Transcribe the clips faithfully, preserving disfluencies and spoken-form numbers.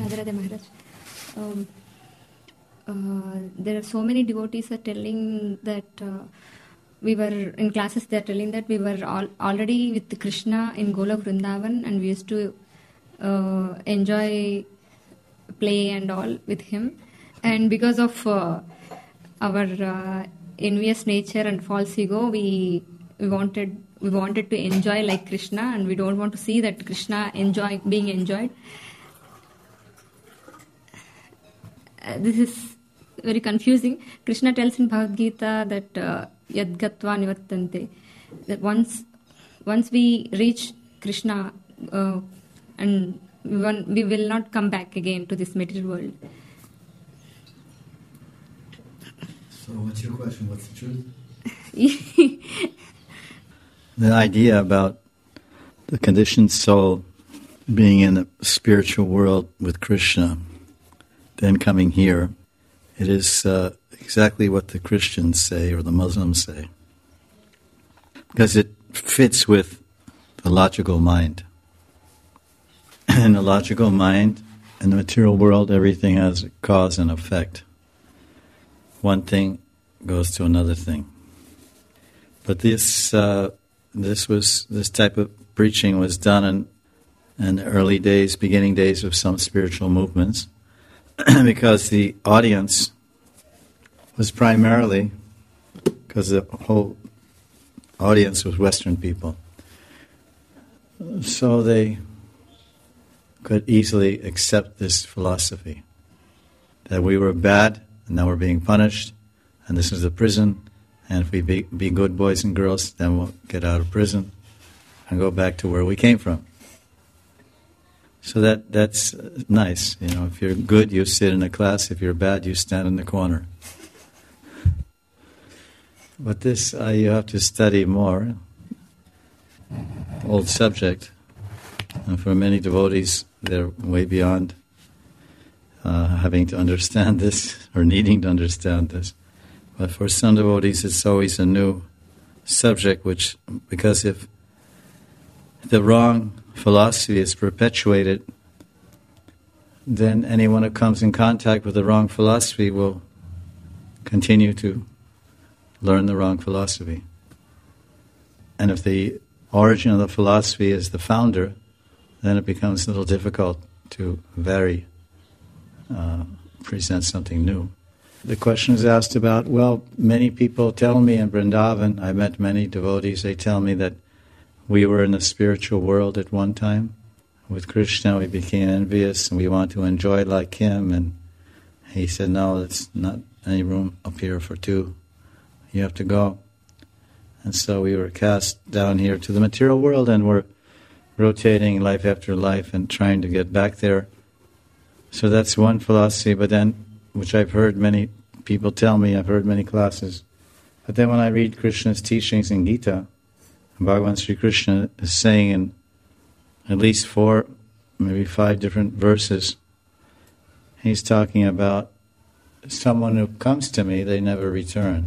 Radha Radha Maharaj. Um, uh, there are so many devotees are telling that uh, we were in classes. They are telling that we were all, already with Krishna in Golok Vrindavan, and we used to uh, enjoy play and all with him. And because of uh, our uh, envious nature and false ego, we we wanted we wanted to enjoy like Krishna, and we don't want to see that Krishna enjoy being enjoyed. Uh, this is very confusing. Krishna tells in Bhagavad Gita that uh, yad gatva nivartante, that once once we reach Krishna uh, and we, want, we will not come back again to this material world. So what's your question? What's the truth? The idea about the conditioned soul being in the spiritual world with Krishna, then coming here, it is uh, exactly what the Christians say or the Muslims say. Because it fits with the logical mind. In the logical mind, in the material world, everything has a cause and effect. One thing goes to another thing. But this uh, this was this type of preaching was done in, in the early days, beginning days of some spiritual movements, because the audience was primarily, because the whole audience was Western people. So they could easily accept this philosophy, that we were bad, and now we're being punished, and this is the prison, and if we be, be good boys and girls, then we'll get out of prison and go back to where we came from. So that that's nice. You know, if you're good, you sit in a class. If you're bad, you stand in the corner. But this, uh, you have to study more. Old subject. And for many devotees, they're way beyond uh, having to understand this or needing to understand this. But for some devotees, it's always a new subject, which, because if the wrong philosophy is perpetuated, then anyone who comes in contact with the wrong philosophy will continue to learn the wrong philosophy. And if the origin of the philosophy is the founder, then it becomes a little difficult to vary, uh, present something new. The question is asked about, well, many people tell me in Vrindavan, I met many devotees, they tell me that we were in the spiritual world at one time. With Krishna, we became envious and we want to enjoy like him. And he said, no, there's not any room up here for two. You have to go. And so we were cast down here to the material world, and we're rotating life after life and trying to get back there. So that's one philosophy, but then, which I've heard many people tell me, I've heard many classes. But then when I read Krishna's teachings in Gita, Bhagavan Sri Krishna is saying in at least four, maybe five different verses, he's talking about someone who comes to me, they never return.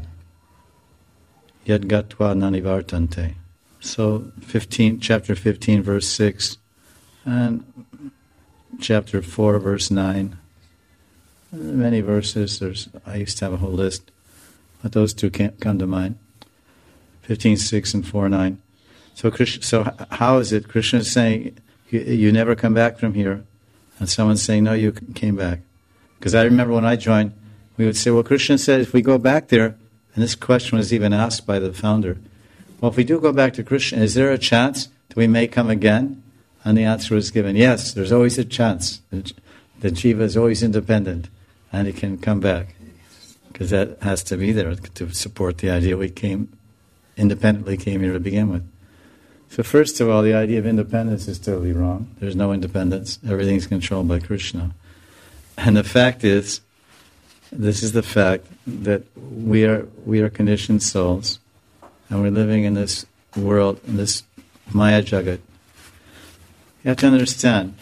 Yad gatva nanivartante. So fifteen, chapter fifteen, verse six, and chapter four, verse nine. Many verses. There's I used to have a whole list, but those two can't come to mind. Fifteen, six, and four, nine. So, Krishna, so how is it? Krishna is saying you, you never come back from here, and someone's saying no, you came back. Because I remember when I joined, we would say, well, Krishna said if we go back there, and this question was even asked by the founder. Well, if we do go back to Krishna, is there a chance that we may come again? And the answer was given, yes, there's always a chance. The jiva is always independent, and he can come back. Because that has to be there to support the idea we came, independently came here to begin with. So first of all, the idea of independence is totally wrong. There's no independence. Everything's controlled by Krishna. And the fact is, this is the fact that we are we are conditioned souls, and we're living in this world, in this Maya Jagat. You have to understand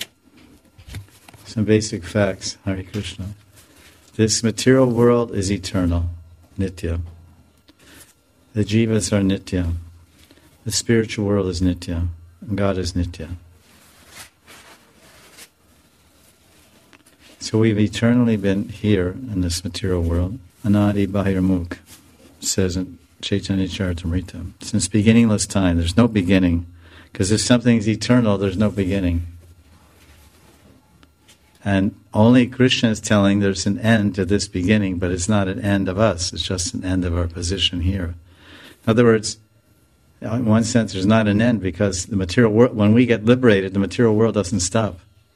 some basic facts, Hare Krishna. This material world is eternal, nitya. The jivas are nitya. The spiritual world is nitya. And God is nitya. So we've eternally been here in this material world. Anadi Bahirmukh says in Chaitanya Charitamrita. Since beginningless time, there's no beginning. Because if something's eternal, there's no beginning. And only Krishna is telling there's an end to this beginning, but it's not an end of us. It's just an end of our position here. In other words, in one sense, there's not an end because the material world, when we get liberated, the material world doesn't stop.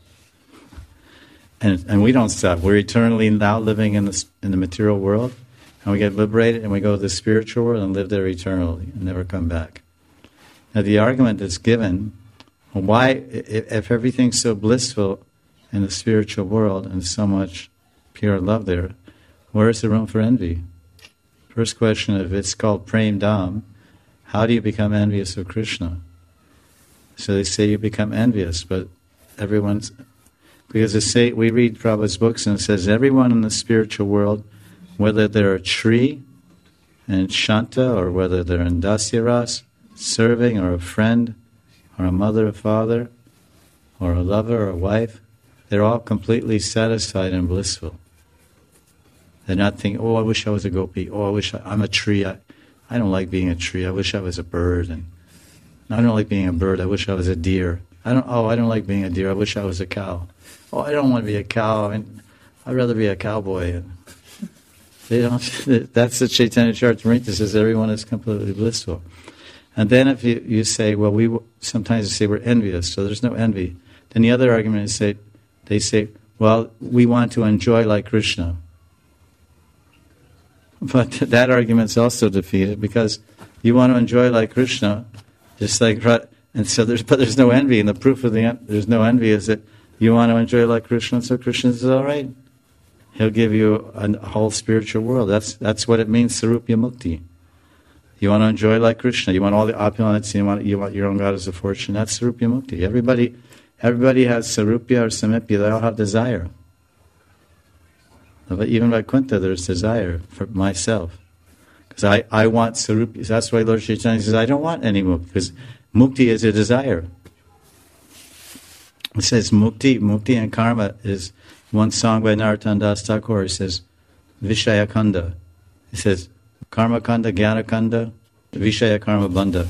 And and we don't stop. We're eternally now living in the, in the material world, and we get liberated and we go to the spiritual world and live there eternally and never come back. Now the argument that's given, why, if, if everything's so blissful in the spiritual world and so much pure love there, where is the room for envy? First question, if it's called Prem Dham, how do you become envious of Krishna? So they say you become envious, but everyone's... Because they say, we read Prabhupada's books and it says everyone in the spiritual world, whether they're a tree in Shanta or whether they're in Dasyaras, serving or a friend or a mother or father or a lover or a wife, they're all completely satisfied and blissful. They're not thinking, oh, I wish I was a gopi. Oh, I wish I, I'm a tree. I, I don't like being a tree. I wish I was a bird. And I don't like being a bird. I wish I was a deer. I don't. Oh, I don't like being a deer. I wish I was a cow. Oh, I don't want to be a cow. I mean, I'd rather be a cowboy. They don't. That's the Chaitanya Charitamrita says everyone is completely blissful. And then if you, you say, well, we sometimes they say we're envious, so there's no envy. Then the other argument is say, they say, well, we want to enjoy like Krishna. But that argument's also defeated because you want to enjoy like Krishna, just like, and so there's, but there's no envy. And the proof of the there's no envy is that you want to enjoy like Krishna, so Krishna says, all right. He'll give you a whole spiritual world. That's that's what it means, Sarupya Mukti. You want to enjoy like Krishna. You want all the opulence. You want you want your own goddess of fortune. That's Sarupya Mukti. Everybody, everybody has Sarupya or Samipya. They all have desire. But even Vaikuntha, there's desire for myself. Because I, I want Sarupya. That's why Lord Chaitanya says, I don't want any Mukti. Because Mukti is a desire. It says Mukti, Mukti and Karma is one song by Narottam Das Thakur. It says Vishaya Kanda. It says Karma Kanda, Jnana Kanda, Vishaya Karma Bandha.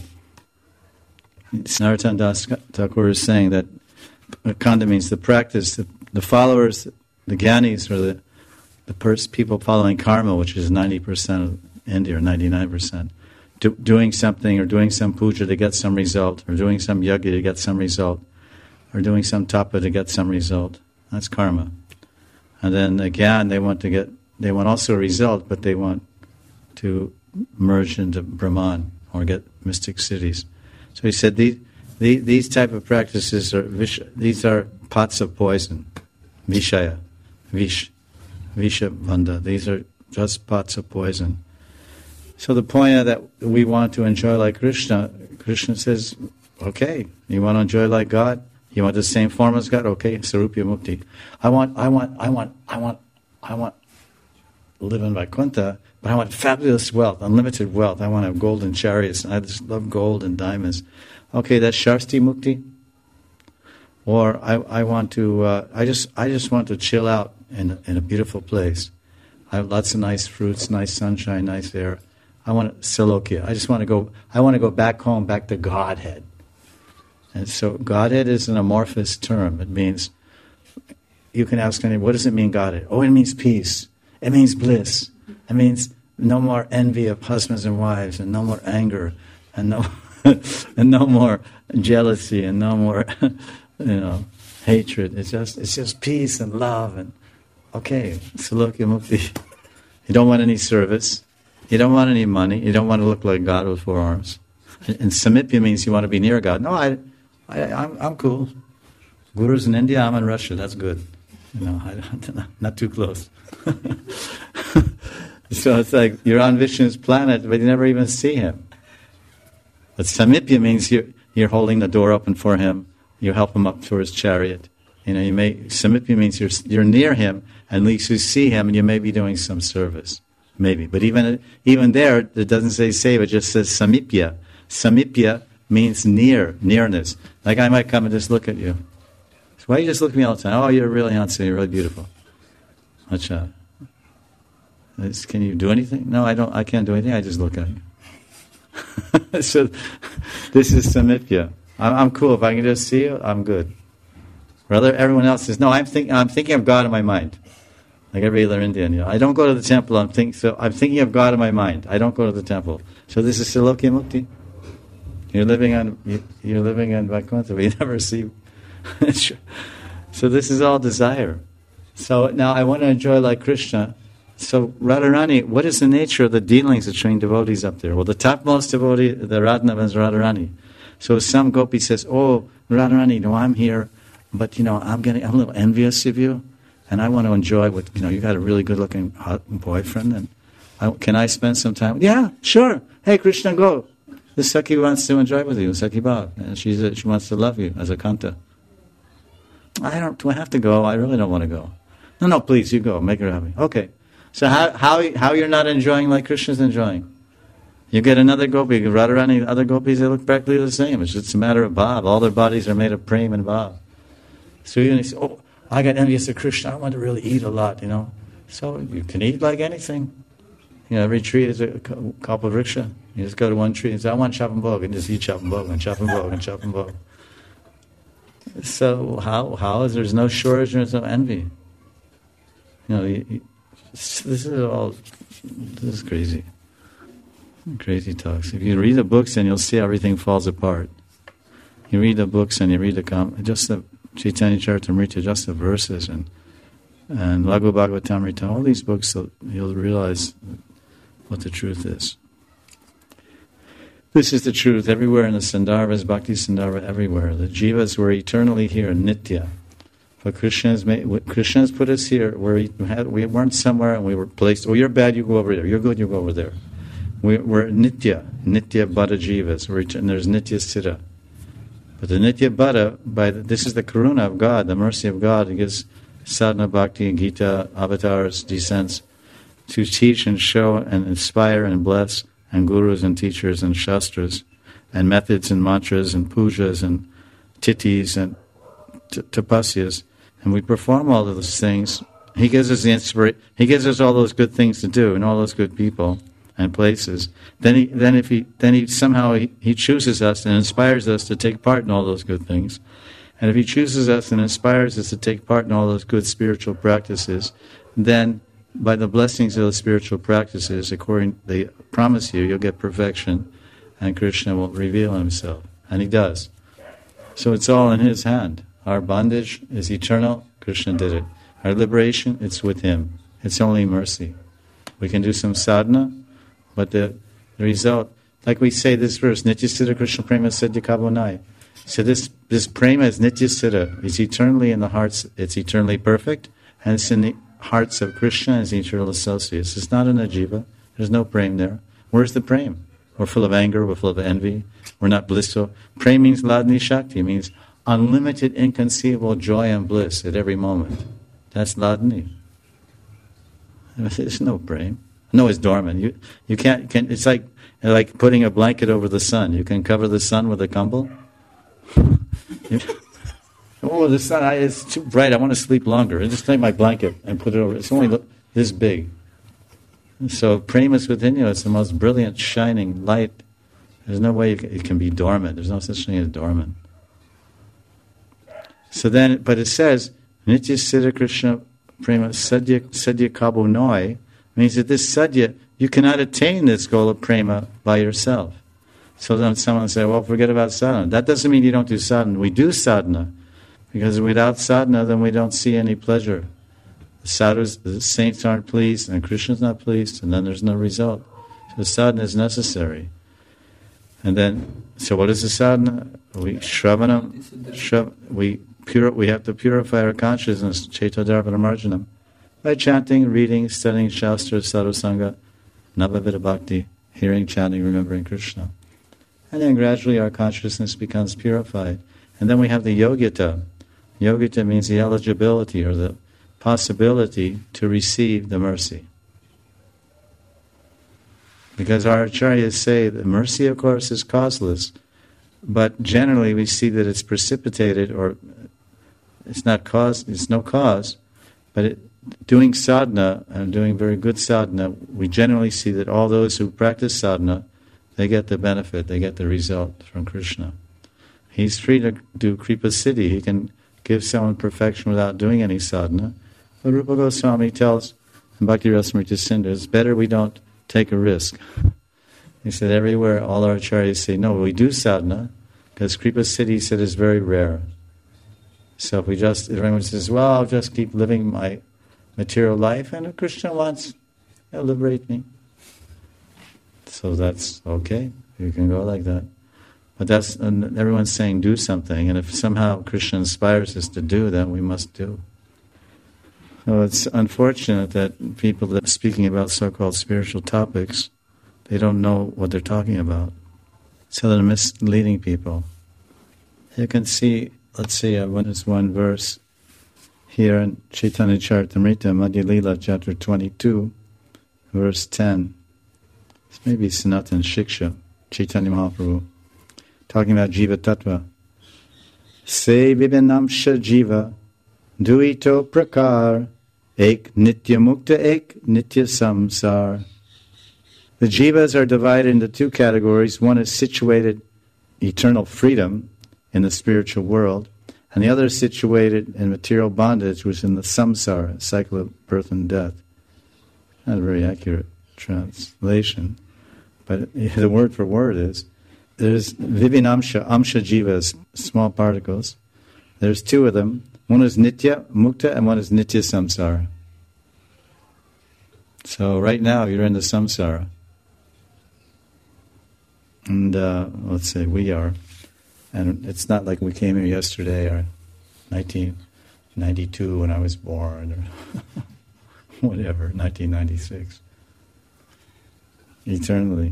Narottam Das Thakur is saying that Kanda means the practice, the, the followers, the Gyanis, or the the pers- people following karma, which is ninety percent of India, or ninety-nine percent, do, doing something or doing some puja to get some result, or doing some yajna to get some result, or doing some tapa to get some result. That's karma. And then again, they want to get, they want also a result, but they want to merge into Brahman or get mystic cities. So he said these these, these type of practices are vish, these are pots of poison, vishaya, vish. Visha Bandha. These are just pots of poison. So the point that we want to enjoy like Krishna, Krishna says, okay, you want to enjoy like God? You want the same form as God? Okay, Sarupya Mukti. I want, I want, I want, I want, I want to live in Vaikuntha, but I want fabulous wealth, unlimited wealth. I want to have golden chariots, and I just love gold and diamonds. Okay, that's Shasti Mukti. Or I, I want to, uh, I just, I just want to chill out in in a beautiful place. I have lots of nice fruits, nice sunshine, nice air. I want Salokya. I just want to go. I want to go back home, back to Godhead. And so, Godhead is an amorphous term. It means you can ask anyone, what does it mean, Godhead? Oh, it means peace. It means bliss. It means no more envy of husbands and wives, and no more anger, and no and no more jealousy, and no more you know hatred. It's just it's just peace and love and. Okay, Salokya Mukti. You don't want any service. You don't want any money. You don't want to look like God with four arms. And Samipya means you want to be near God. No, I, I, I'm, I'm cool. Guru's in India, I'm in Russia. That's good. You know, I, not too close. So it's like you're on Vishnu's planet, but you never even see him. But Samipya means you're, you're holding the door open for him. You help him up to his chariot. You know, you may Samipya means you're you're near him, and at least you see him, and you may be doing some service, maybe. But even even there, it doesn't say save; it just says Samipya. Samipya means near, nearness. Like I might come and just look at you. So why do you just look at me all the time? Oh, you're really handsome. You're really beautiful. Acha. Can you do anything? No, I don't. I can't do anything. I just look at you. So, this is samipya. I'm, I'm cool. If I can just see you, I'm good. Rather, everyone else says, no, I'm thinking. I'm thinking of God in my mind, like every other Indian. You know, I don't go to the temple. I'm think. So I'm thinking of God in my mind. I don't go to the temple. So this is Silokya Mukti. You're living on. You're living on Vaikuntha. We never see. So this is all desire. So now I want to enjoy like Krishna. So Radharani, what is the nature of the dealings between devotees up there? Well, the topmost devotee, the Radhana, is Radharani. So some gopi says, "Oh, Radharani, no, I'm here, but you know, I'm getting, I'm a little envious of you, and I want to enjoy what you know. You got a really good-looking hot boyfriend, and I, can I spend some time? Yeah, sure. Hey, Krishna, go. This Sakhi wants to enjoy with you, Sakhi Bhav, and she's a, she wants to love you as a kanta. I don't. Do I have to go? I really don't want to go. No, no, please, you go. Make her happy. Okay. So how how how you're not enjoying like Krishna's enjoying? You get another gopi, Radharani, other gopis, they look practically the same. It's just a matter of bhav. All their bodies are made of prem and bhav. So you say, oh, I got envious of Krishna. I want to really eat a lot, you know. So you can eat like anything. You know, every tree is a kalpa vriksha. You just go to one tree and say, I want chapam bhog, and just eat chapam bhog and chapam bhog and chapam bhog. So how how is there's no shortage and there's no envy? You know, you, you, this is all, this is crazy. Crazy talks. If you read the books, then you'll see everything falls apart. You read the books and you read the, com- just the Chaitanya Charitamrita, just the verses, and and Laghu Bhagavatamrita, all these books, so you'll realize what the truth is. This is the truth everywhere in the Sandarbhas, Bhakti Sandarbha, everywhere. The jivas were eternally here, nitya. But Krishna has made, Krishna has put us here where we, had, we weren't somewhere and we were placed. Oh, you're bad, you go over there. You're good, you go over there. We, we're nitya, nitya bhada jivas. We're, and there's nitya siddha. But the nitya bhada, by the, this is the karuna of God, the mercy of God. It gives sadhana, bhakti, and Gita, avatars, descents, to teach and show and inspire and bless, and gurus and teachers and shastras, and methods and mantras and pujas and titis and t- tapasyas. And we perform all of those things. He gives us the inspiration. He gives us all those good things to do and all those good people and places. Then he, then if he, then he somehow he, he chooses us and inspires us to take part in all those good things. And if he chooses us and inspires us to take part in all those good spiritual practices, then by the blessings of the spiritual practices, according they promise you, you'll get perfection, and Krishna will reveal himself, and he does. So it's all in his hand. Our bondage is eternal. Krishna did it. Our liberation, it's with him. It's only mercy. We can do some sadhana, but the, the result, like we say this verse, Nitya Siddha Krishna Prema Sadhya Kabonai. So this this prema is Nitya Siddha. It's eternally in the hearts. It's eternally perfect, and it's in the hearts of Krishna and his eternal associates. It's not in a jiva. There's no prem there. Where's the prem? We're full of anger. We're full of envy. We're not blissful. Prem means ladni shakti. It means unlimited, inconceivable joy and bliss at every moment. That's ladni. There's no prem. No, it's dormant. You you can't. Can, it's like like putting a blanket over the sun. You can cover the sun with a kumbal. Oh, the sun, I, it's too bright. I want to sleep longer. I just take my blanket and put it over. It's only this big. So prema is within you. It's the most brilliant, shining light. There's no way it can be dormant. There's no such thing as dormant. So then, but it says, Nitya Siddha Krishna Prema Sadhya, sadhya Kabo Noi, means that this sadhya, you cannot attain this goal of prema by yourself. So then someone say, well, forget about sadhana. That doesn't mean you don't do sadhana. We do sadhana. Because without sadhana, then we don't see any pleasure. The sadhus, the saints aren't pleased, and Krishna's not pleased, and then there's no result. So sadhana is necessary. And then, so what is the sadhana? We shravanam, shrav, we pure, we have to purify our consciousness, chaitodharvana marjanam, by chanting, reading, studying shastra, sadhu sangha, navavita bhakti, hearing, chanting, remembering Krishna. And then gradually our consciousness becomes purified. And then we have the yogyata. Yogyata means the eligibility or the possibility to receive the mercy. Because our acharyas say that mercy, of course, is causeless, but generally we see that it's precipitated, or it's not cause, it's no cause, but it, doing sadhana, and doing very good sadhana, we generally see that all those who practice sadhana, they get the benefit, they get the result from Krishna. He's free to do Kripa Siddhi. He can give someone perfection without doing any sadhana. But Rupa Goswami tells in Bhakti Rasamrita Sindhu, it's better we don't take a risk. He said everywhere, all our acharyas say, no, we do sadhana, because Kripa Siddhi, he said, is very rare. So if we just, if everyone says, well, I'll just keep living my material life, and if Krishna wants, he'll liberate me. So that's okay. You can go like that. But that's, and everyone's saying do something, and if somehow Krishna inspires us to do, then we must do. So it's unfortunate that people that are speaking about so-called spiritual topics, they don't know what they're talking about. So they're misleading people. You can see, let's see, uh, one is one verse here in Chaitanya Charitamrita, Madhya Lila, chapter twenty-two, verse ten. This may be Sanatan Shiksha, Chaitanya Mahaprabhu, talking about Jiva Tattva. Se vibhinamsha jiva, duito prakar, ek nitya mukta, ek nitya samsar. The jivas are divided into two categories. One is situated eternal freedom in the spiritual world, and the other is situated in material bondage, which is in the samsara, cycle of birth and death. Not a very accurate translation, but the word for word is, there's vibhinamsha, amsha jivas, small particles. There's two of them. One is nitya mukta and one is nitya samsara. So right now you're in the samsara. And uh, let's say we are. And it's not like we came here yesterday or nineteen ninety-two when I was born or whatever, nineteen ninety-six. Eternally.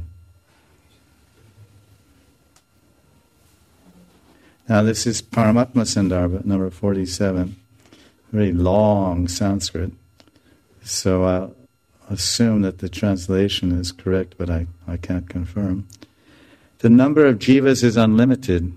Now this is Paramatma Sandarbha, number forty-seven. Very long Sanskrit. So I'll assume that the translation is correct, but I, I can't confirm. The number of jivas is unlimited.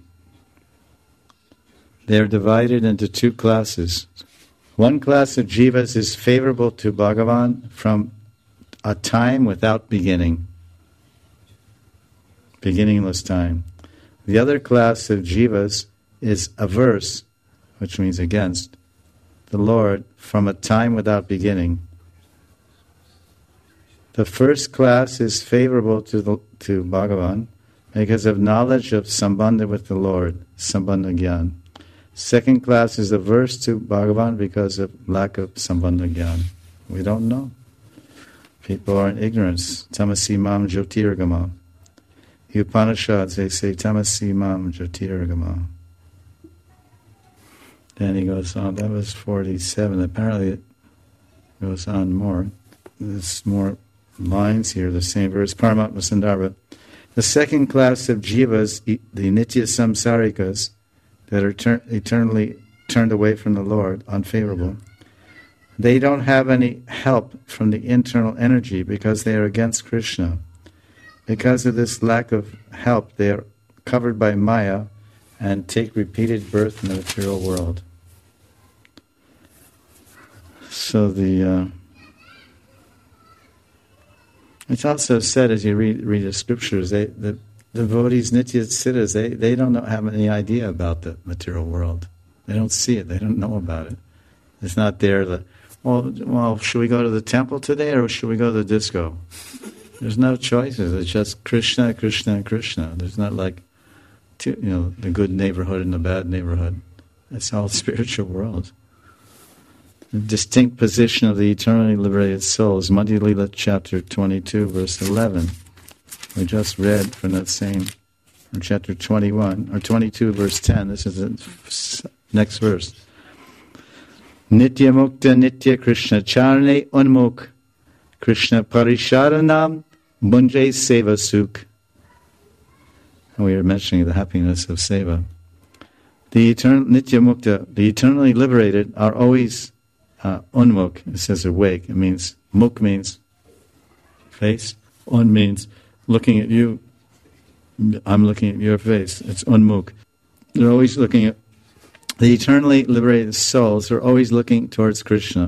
They are divided into two classes. One class of jivas is favorable to Bhagavan from a time without beginning. Beginningless time. The other class of jivas is averse, which means against, the Lord from a time without beginning. The first class is favorable to the, to Bhagavan because of knowledge of sambandha with the Lord, sambandha gyan. Second class is averse to Bhagavan because of lack of sambandha gyan. We don't know. People are in ignorance. Tamasi mam jyotirgama. The Upanishads, they say, tamasi mam jyotirgama. Then he goes on, that was forty-seven. Apparently it goes on more. There's more lines here, the same verse, Paramatma Sandarbha. The second class of jivas, the nitya samsarikas, that are ter- eternally turned away from the Lord, unfavorable, they don't have any help from the internal energy because they are against Krishna. Because of this lack of help, they are covered by Maya and take repeated birth in the material world. So the uh, it's also said as you read read the scriptures, they, the devotees, nitya siddhas, they, they don't know, have any idea about the material world. They don't see it. They don't know about it. It's not there. The, well, well, should we go to the temple today or should we go to the disco? There's no choices. It's just Krishna, Krishna, Krishna. There's not like, two, you know, the good neighborhood and the bad neighborhood. It's all spiritual world. The distinct position of the eternally liberated souls. Madhya Lila, chapter twenty-two, verse eleven. We just read from that same, from chapter twenty-one, or twenty-two, verse ten. This is the next verse. Nitya mukta nitya Krishna charne unmukh Krishna parisharanam bunjay seva sukh. And we are mentioning the happiness of seva. The eternal nitya mukta, the eternally liberated, are always uh, unmukh. It says awake. It means mukh means face. Un means looking at you. I'm looking at your face. It's unmukh. They're always looking at the eternally liberated souls are always looking towards Krishna.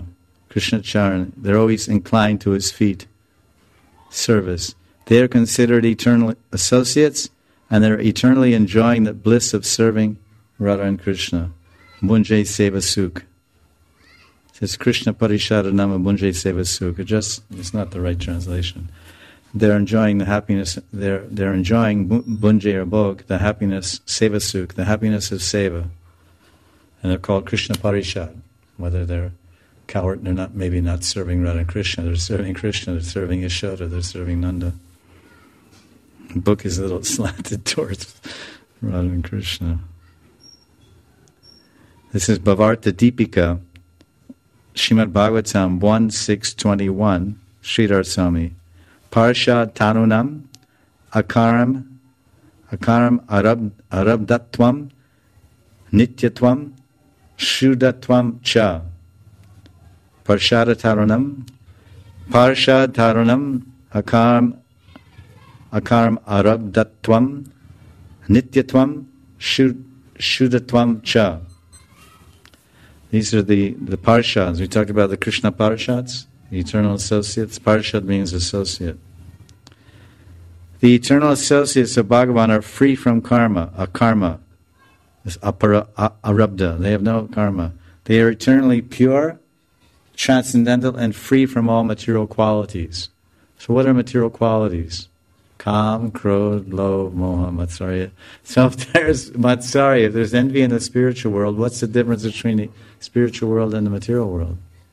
Krishna Charan. They're always inclined to his feet. Service. They are considered eternal associates, and they're eternally enjoying the bliss of serving Radha and Krishna. Bunjay Seva Sukh. It says Krishna Parisharanama Bunjay Seva Sukh. It just, it's not the right translation. They're enjoying the happiness, they're, they're enjoying Bunjay or Bhog, the happiness, Seva Sukh, the happiness of Seva. And they're called Krishna Parishad. Whether they're coward, they're not, maybe not serving Radha and Krishna, they're serving Krishna, they're serving Yashoda, they're serving Nanda. The book is a little slanted towards Radha and Krishna. This is Bhavarta Deepika, Srimad Bhagavatam one six twenty-one, Sridhar Swami. Parshad Tarunam, Akaram, Akaram Arab, Arabdatvam, Nityatvam, Shudatvam Cha. Parshad Tarunam, Parshad Tarunam, Akaram, Akaram Arabdatvam, Nityatvam, Shudatvam Cha. These are the, the Parshads. We talked about the Krishna Parshads, the eternal associates. Parshad means associate. The eternal associates of Bhagavan are free from karma, akarma, apara, arabda. They have no karma. They are eternally pure, transcendental, and free from all material qualities. So what are material qualities? Kam, Krodh, Lobh, Moha, Matsarya. So if there's Matsarya, if there's envy in the spiritual world, what's the difference between the spiritual world and the material world?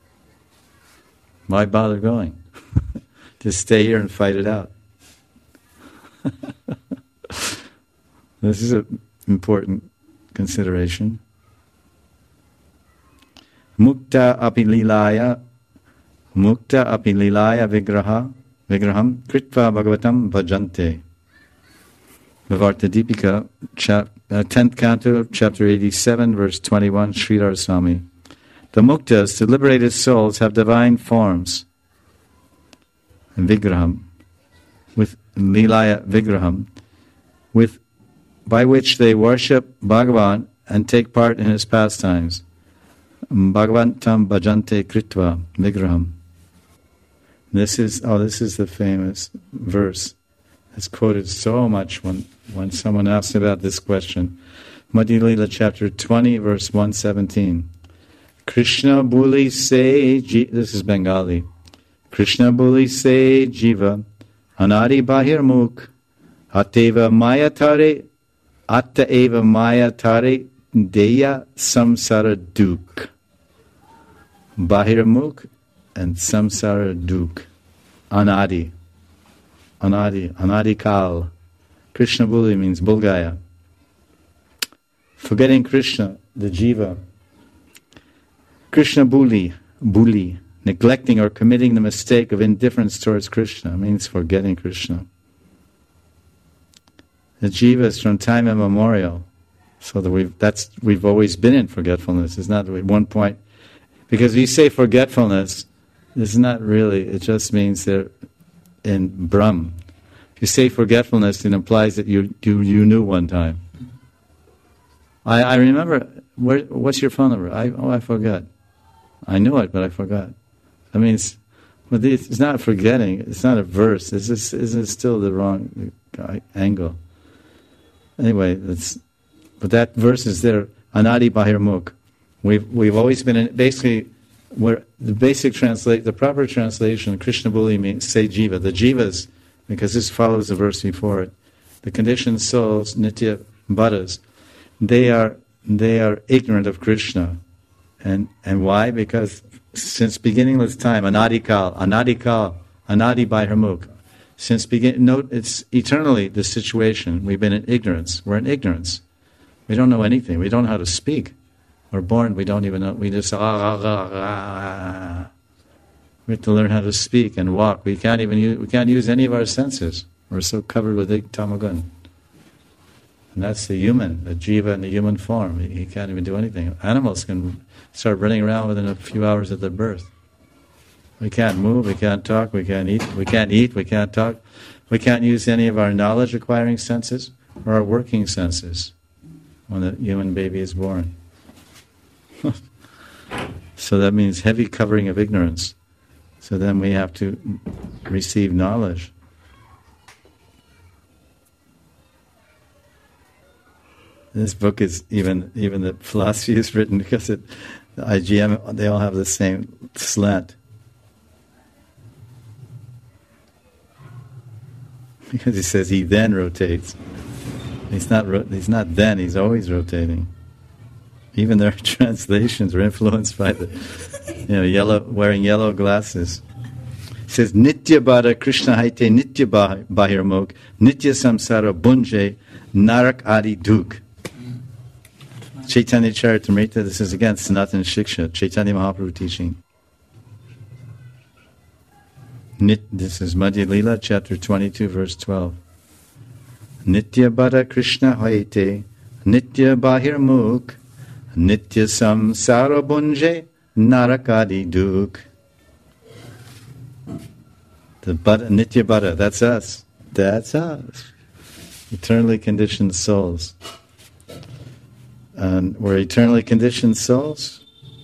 Why bother going? Just stay here and fight it out. This is an important consideration. Mukta api lilaya, mukta api lilaya vigraha, vigraham kritva bhagavatam bhajante. Bhavarta Deepika, chap, uh, tenth canto, chapter eighty-seven, verse twenty-one, Sridhar Swami. The muktas, the liberated souls, have divine forms, vigraham, with lilaya vigraham, with by which they worship Bhagavan and take part in his pastimes. Bhagavantam bhajante kritva vigraham. This is oh, this is the famous verse. It's quoted so much when, when someone asks about this question. Madhya Lila chapter twenty, verse one seventeen. Krishna Buli se, this is Bengali. Krishna Buli se jiva, anari bahir mukh, ateva mayatare, atta eva mayatare, deya samsara duk. Bahir mukh and samsara duk. Anadi. Anadi, Anadi Kal. Krishna Buli means Bulgaya. Forgetting Krishna, the Jiva. Krishna Buli, Buli, neglecting or committing the mistake of indifference towards Krishna, means forgetting Krishna. The Jiva is from time immemorial, so that we've that's we've always been in forgetfulness. It's not at one point, because if you say forgetfulness, it's not really. It just means they're in Brahm. If you say forgetfulness, it implies that you you, you knew one time. I, I remember, where, what's your phone number? I, oh, I forgot. I knew it, but I forgot. That means, well, it's not forgetting, it's not a verse, it's just, it's still the wrong angle. Anyway, it's, but that verse is there, Anadi Bahir Mukh. We've, we've always been in, basically, where the basic translate, the proper translation, Krishna Buli means say jiva. The jivas, because this follows the verse before it, the conditioned souls, nitya buddhas, they are they are ignorant of Krishna, and and why? Because since beginningless time, anadikal, anadikal, anadi by her mukh, since begin, note it's eternally the situation. We've been in ignorance. We're in ignorance. We don't know anything. We don't know how to speak. We're born, we don't even know, we just, ah, ah, ah, ah. We have to learn how to speak and walk. We can't even use, we can't use any of our senses. We're so covered with tamagun. And that's the human, the jiva in the human form. He, he can't even do anything. Animals can start running around within a few hours of their birth. We can't move, we can't talk, we can't eat, we can't eat, we can't talk. We can't use any of our knowledge-acquiring senses or our working senses when the human baby is born. So that means heavy covering of ignorance. So then we have to receive knowledge. This book is even even the philosophy is written because it, the I G M, they all have the same slant. Because he says he then rotates. He's not. He's not then. He's always rotating. Even their translations are influenced by the, you know, yellow wearing yellow glasses. It says Nitya Bada Krishna Haite Nitya Bahirmok Nitya Samsara Bunje Narak Adi Duk. Chaitanya Charitamrita. This is again Sanatana Shiksha, Chaitanya Mahaprabhu teaching. Nit, this is Madhya Lila, chapter twenty-two, verse twelve. Nitya Bada Krishna Haite Nitya Bahirmuk Nitya Samsara Bunje Narakadi Duk. The Bada, Nitya Bada, that's us. That's us. Eternally conditioned souls. And we're eternally conditioned souls.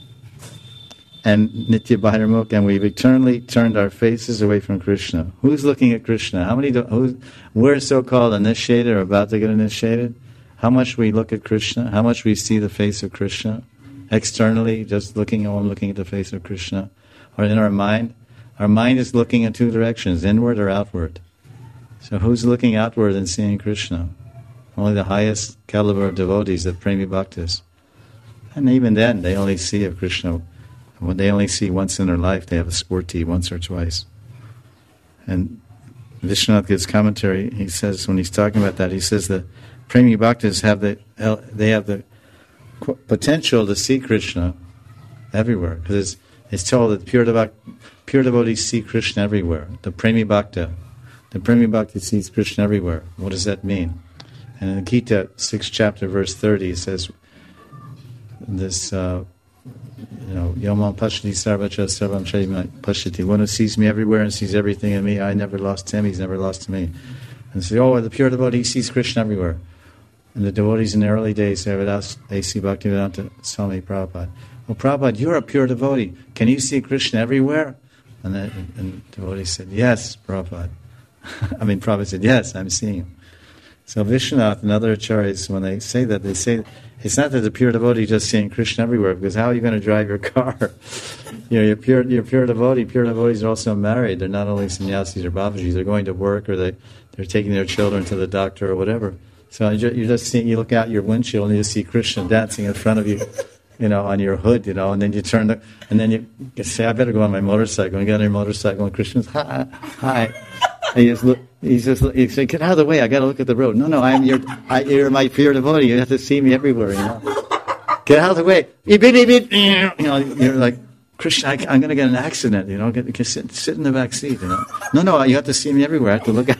And Nitya Bahirmuk, and we've eternally turned our faces away from Krishna. Who's looking at Krishna? How many do, who's, we're so-called initiated or about to get initiated? How much we look at Krishna? How much we see the face of Krishna? Externally, just looking, oh, I'm looking at the face of Krishna. Or in our mind? Our mind is looking in two directions, inward or outward. So who's looking outward and seeing Krishna? Only the highest caliber of devotees, the Premi Bhaktas. And even then, they only see of Krishna. When they only see once in their life, they have a sporty once or twice. And Vishwanath gives commentary. He says, when he's talking about that, he says the Premi Bhaktas have the they have the potential to see Krishna everywhere, because it's, it's told that pure, devo- pure devotees see Krishna everywhere. The Premi Bhakta, the Premi Bhakta sees Krishna everywhere. What does that mean? And in the Gita, sixth chapter, verse thirty, it says this. Uh, You know, Yomam Pashti Sarvacha Sarvam Shayma Pashti. One who sees me everywhere and sees everything in me, I never lost him, he's never lost me. And say, oh, the pure devotee sees Krishna everywhere. And the devotees in the early days, they would ask A C Bhaktivedanta Swami Prabhupada, well, Prabhupada, you're a pure devotee. Can you see Krishna everywhere? And the and devotee said, yes, Prabhupada. I mean, Prabhupada said, yes, I'm seeing him. So Vishwanath and other acharyas, when they say that, they say, it's not that the pure devotee just seeing Krishna everywhere, because how are you going to drive your car? You know, you're pure, you're pure devotee. Pure devotees are also married. They're not only sannyasis or babajis. They're going to work, or they, they're taking their children to the doctor or whatever. So you just, you just see, you look out your windshield and you see Krishna dancing in front of you, you know, on your hood, you know, and then you turn, the, and then you, you say, I better go on my motorcycle. And you get on your motorcycle and Krishna's, hi, hi. And you just look, he's just, you say, get out of the way, I got to look at the road. No, no, I'm your, I, you're my pure devotee, you have to see me everywhere, you know. Get out of the way. You know, you're like, Krishna, I, I'm going to get an accident, you know, get, get, sit, sit in the back seat, you know. No, no, you have to see me everywhere, I have to look at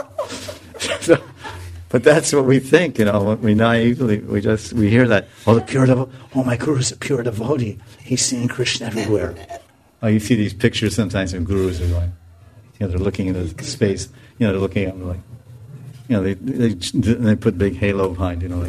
so, but that's what we think, you know, we naively, we just, we hear that, oh, the pure devotee, oh, my guru's a pure devotee, he's seeing Krishna everywhere. Oh, you see these pictures sometimes of gurus are going, you know, they're looking into space. You know, they're looking at them like, you know, they they they put big halo behind. You know,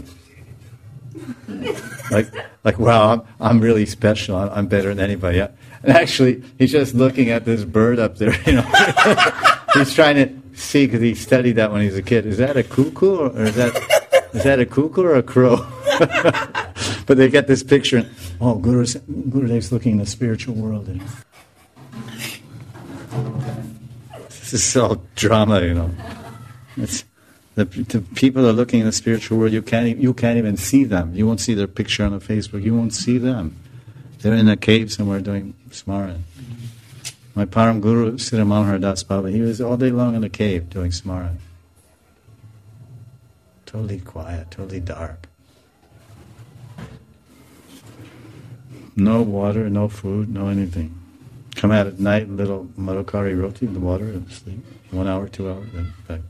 like, like, like, wow, I'm I'm really special. I'm, I'm better than anybody. Yeah. And actually, he's just looking at this bird up there. You know, he's trying to see, because he studied that when he was a kid. Is that a cuckoo, or, or is that is that a cuckoo or a crow? But they get this picture. And, oh, Guru Gurudev's looking in the spiritual world. You know. This is all drama, you know. It's, the, the people are looking in the spiritual world. You can't you can't even see them. You won't see their picture on the Facebook. You won't see them. They're in a cave somewhere doing smaran. My Param Guru, Siddha Manohar Das Baba, he was all day long in a cave doing smaran. Totally quiet, totally dark. No water, no food, no anything. Come out at night, little madhukari roti in the water, and sleep. One hour, two hours, then back.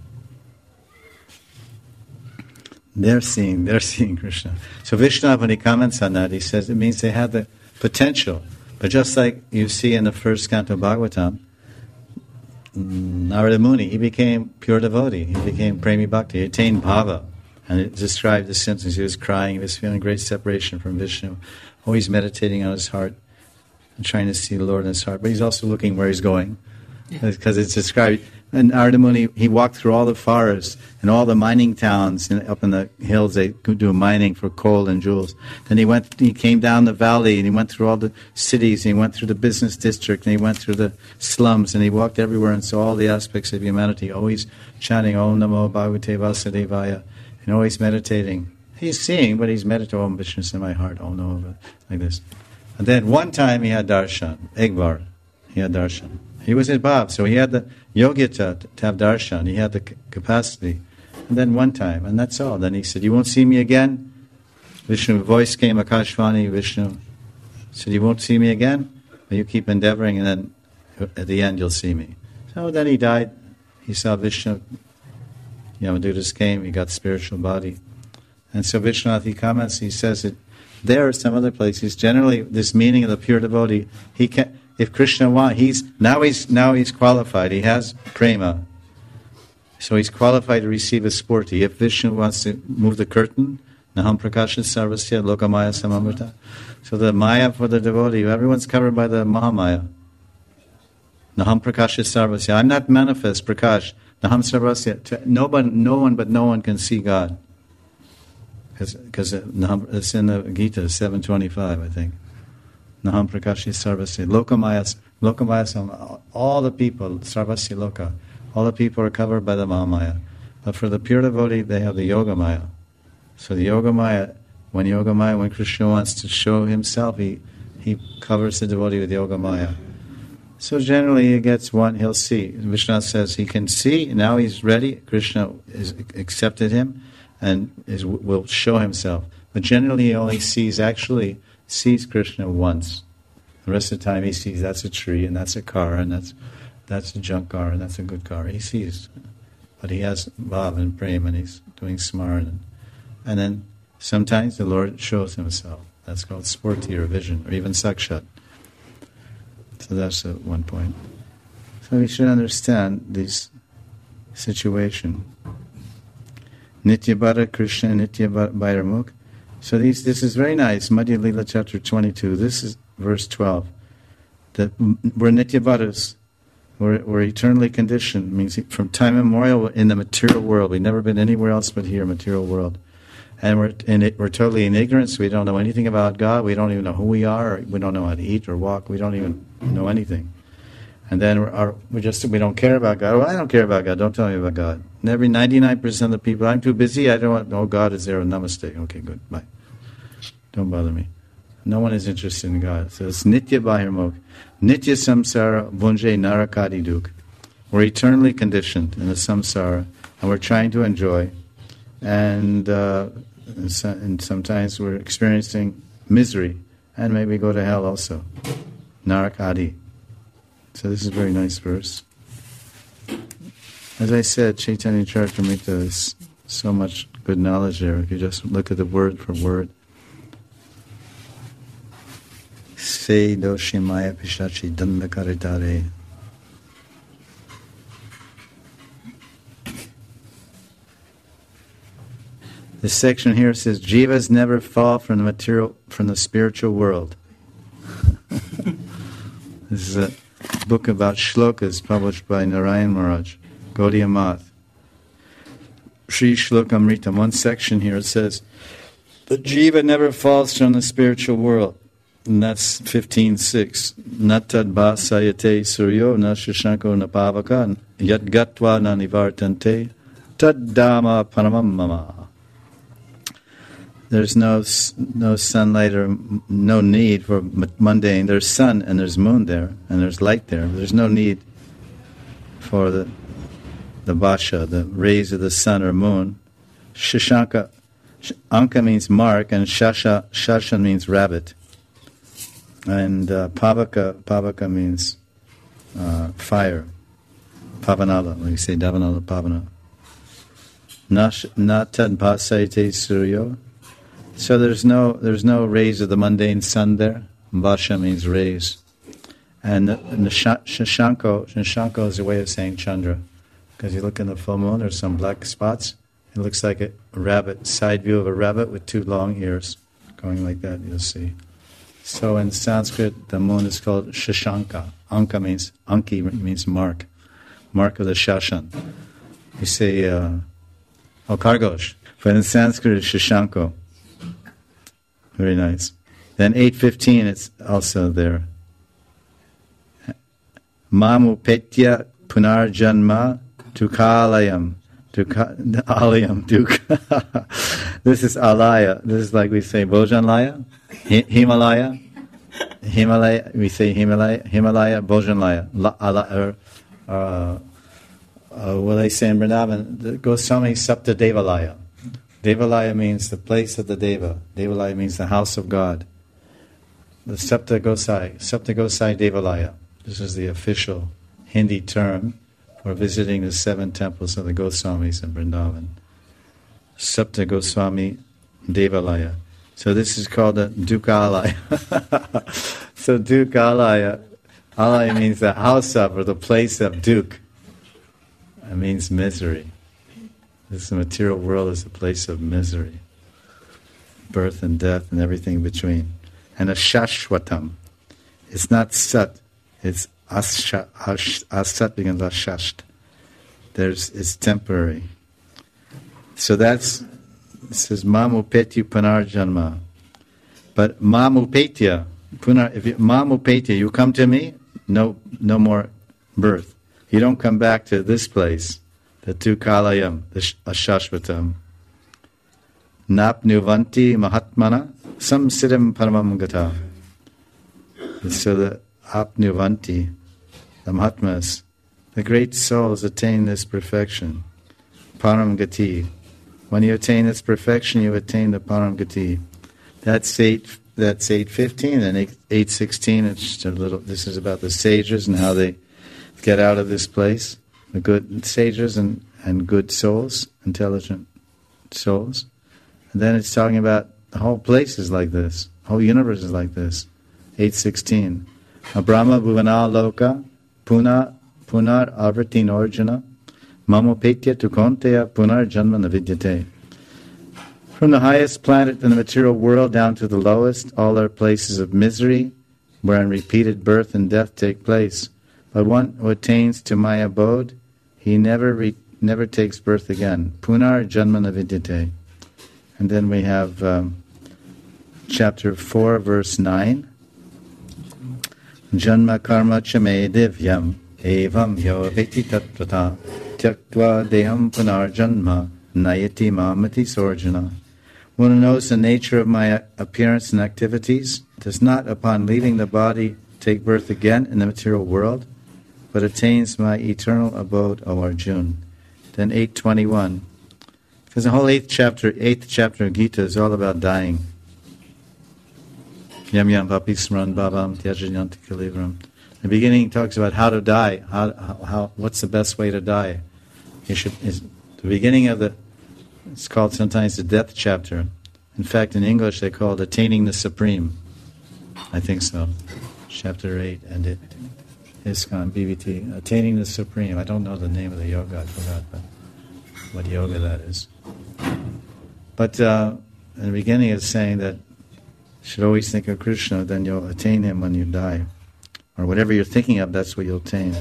They're seeing, they're seeing Krishna. So Vishnu, when he comments on that, he says it means they have the potential. But just like you see in the first canto of Bhagavatam, Narada Muni, he became pure devotee. He became Premi Bhakti. He attained bhava. And it described the symptoms. He was crying. He was feeling great separation from Vishnu. Always meditating on his heart. and trying to see the Lord in his heart. But he's also looking where he's going, because it's described. And Narada Muni, he walked through all the forests and all the mining towns, and up in the hills they could do mining for coal and jewels. Then he went, he came down the valley, and he went through all the cities, and he went through the business district, and he went through the slums, and he walked everywhere and saw all the aspects of humanity, always chanting Om Namo Bhagavate Vasudevaya, and always meditating. He's seeing, but he's meditating, Om Vishnu in my heart, Om Namo, like this. And then one time he had darshan, Egvar, he had darshan. He was his Bab, so he had the yogita to have darshan. He had the c- capacity. And then one time, and that's all. Then he said, you won't see me again? Vishnu, voice came, Akashvani, Vishnu said, you won't see me again? But you keep endeavoring, and then at the end you'll see me. So then he died. He saw Vishnu. Yamadutas came, he got spiritual body. And so Vishwanath, he comments, he says that there are some other places, generally this meaning of the pure devotee, he can, if Krishna wants, he's now he's now he's qualified. He has prema, so he's qualified to receive a spurti. If Vishnu wants to move the curtain, Naham Prakasha Sarvasya Lokamaya Samamrita. So the Maya for the devotee, everyone's covered by the Mahamaya. Naham Prakasha Sarvasya. I'm not manifest Prakash. Naham Sarvasya. No one, no one but no one can see God. Because it's in the Gita, seven twenty-five, I think. Naham Prakashi Sarvasya. Lokamaya, Lokamaya, all the people, Sarvasya Loka, all the people are covered by the Mahamaya. But for the pure devotee, they have the Yogamaya. So the Yogamaya, when Yogamaya, when Krishna wants to show himself, he, he covers the devotee with Yogamaya. So generally he gets one, he'll see. Vishnu says he can see, now he's ready, Krishna has accepted him, and is, will show himself. But generally he only sees, actually, sees Krishna once. The rest of the time he sees that's a tree, and that's a car, and that's that's a junk car, and that's a good car. He sees. But he has bhav and prem, and he's doing smart. And, and then sometimes the Lord shows himself. That's called spurti, or vision, or even sakshat. So that's uh, one point. So we should understand this situation. Nityabhara Krishna, Nityabhairamukh. So these, this is very nice. Madhya Lila chapter twenty-two. This is verse twelve. That we're Nityabharas. We're, we're eternally conditioned. It means from time immemorial in the material world. We've never been anywhere else but here, material world. And we're in it, we're totally in ignorance. We don't know anything about God. We don't even know who we are. Or we don't know how to eat or walk. We don't even know anything. And then we're, our, we just we don't care about God. Well, I don't care about God. Don't tell me about God. And every ninety-nine percent of the people, I'm too busy. I don't want. Oh, God is there. Namaste. Okay, good. Bye. Don't bother me. No one is interested in God. So it's Nitya Bahirmukh. Nitya Samsara Bunje Narakadi Duk. We're eternally conditioned in the samsara, and we're trying to enjoy. And, uh, and, so, and sometimes we're experiencing misery, and maybe go to hell also. Narakadi. So this is a very nice verse. As I said, Chaitanya Charitamrita is so much good knowledge there. If you just look at the word for word. Se doshimaya pishachi dandakaritare. This section here says, Jivas never fall from the material, from the spiritual world. This is a book about shlokas published by Narayan Maharaj, Gaudiya Math. Sri Shlokamritam, one section here, it says, the jiva never falls from the spiritual world. And that's fifteen six. Natad bhasayate suryo na shashanko na pavaka yad gatva na nivartante tad dhamma paramam mama. There's no no sunlight or no need for mundane. There's sun and there's moon there and there's light there. There's no need for the the vasha, the rays of the sun or moon. Shashanka, anka means mark, and shasha shasha means rabbit. And uh, pavaka pavaka means uh, fire. Pavanala, when you say davanala pavana. Natad bhasayate suryo. So there's no there's no rays of the mundane sun there. Vasha means rays. And the, and the shashanko, shashanko is a way of saying Chandra. Because you look in the full moon, there's some black spots. It looks like a rabbit, side view of a rabbit with two long ears going like that, you'll see. So in Sanskrit, the moon is called Shashanka. Anka means, Anki means mark. Mark of the Shashan. You say, uh, oh, Khargosh. But in Sanskrit, it's Shashanko. Very nice. Then eight fifteen, it's also there. Mamupetya punarjanma dukalayam. Duka, alayam, duka. This is alaya. This is like we say Bhojanlaya, Hi- Himalaya. Himalaya, we say Himalaya, Himalaya, Bhojanlaya. La, ala, or, uh, uh, what they say in Vrindavan, the Goswami Sapta Devalaya. Devalaya means the place of the Deva. Devalaya means the house of God. The Sapta Gosai, Sapta Gosai Devalaya. This is the official Hindi term for visiting the seven temples of the Goswamis in Vrindavan. Sapta Goswami Devalaya. So this is called a Dukalaya. So Dukalaya, Alaya means the house of or the place of Duk. It means misery. This material world is a place of misery. Birth and death and everything between. And a Shashwatam. It's not Sat. It's Asha, ash, Asat begins with Shasht. There's, it's temporary. So that's, it says Mamupetya Punarjanma. But Mamupetya, Punar, if you, Mamupetya, you come to me, no no more birth. You don't come back to this place, the Tukalayam, the Ashashvatam. Napnuvanti Mahatmana Samsiddham Paramam Gata. So the Apnuvanti, the Mahatmas, the great souls attain this perfection. Param Gati. When you attain this perfection, you attain the Param Gati. That's eight. That's eight fifteen, and eight eight sixteen. It's just a little. This is about the sages and how they get out of this place. The good sages and, and good souls, intelligent souls. And then it's talking about the whole place is like this. The whole universe is like this. eight sixteen. Brahma bhuvana loka puna punar avartin orjana mamopetya tukonteya punar janma navidyate. From the highest planet in the material world down to the lowest, all are places of misery, wherein repeated birth and death take place. But one who attains to my abode, he never re- never takes birth again. Punar janma navidyate. And then we have um, chapter four, verse nine. Janma karma chame divyam evam yo veti tatvata tyaktva deham punar janma nayati mamati sorjana. One who knows the nature of my appearance and activities does not, upon leaving the body, take birth again in the material world, but attains my eternal abode, O Arjuna. Then eight twenty-one. Because the whole eighth chapter, eighth chapter of Gita is all about dying. Yam yam papi smran babam tyajanyanti kalivram. The beginning talks about how to die. How, how, how what's the best way to die? You should. Is the beginning of the. It's called sometimes the death chapter. In fact, in English they call it Attaining the Supreme. I think so. Chapter eight, and it is called B B T. Attaining the Supreme. I don't know the name of the yoga. I forgot, but what yoga that is. But uh, in the beginning it's saying that you should always think of Krishna, then you'll attain him when you die. Or whatever you're thinking of, that's what you'll attain.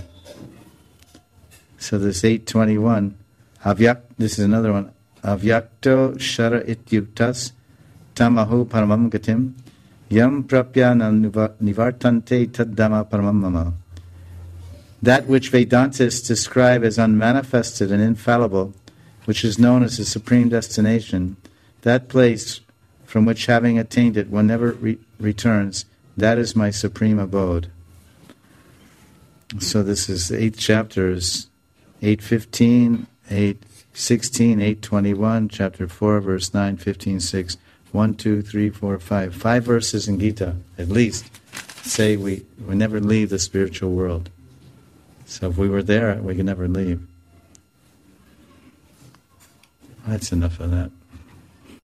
So this eight twenty-one, Avyak, this is another one. Avyakto shara ityuktas tamahu paramam gatim yam prapya nivartante taddama paramam mama. That which Vedantists describe as unmanifested and infallible, which is known as the supreme destination, that place from which, having attained it, one never re- returns, that is my supreme abode. So this is eight chapters, eight fifteen, eight sixteen, eight twenty-one, chapter four, verse nine, fifteen, six, one, two, three, four, five. Five verses in Gita, at least, say we, we never leave the spiritual world. So if we were there, we could never leave. That's enough of that.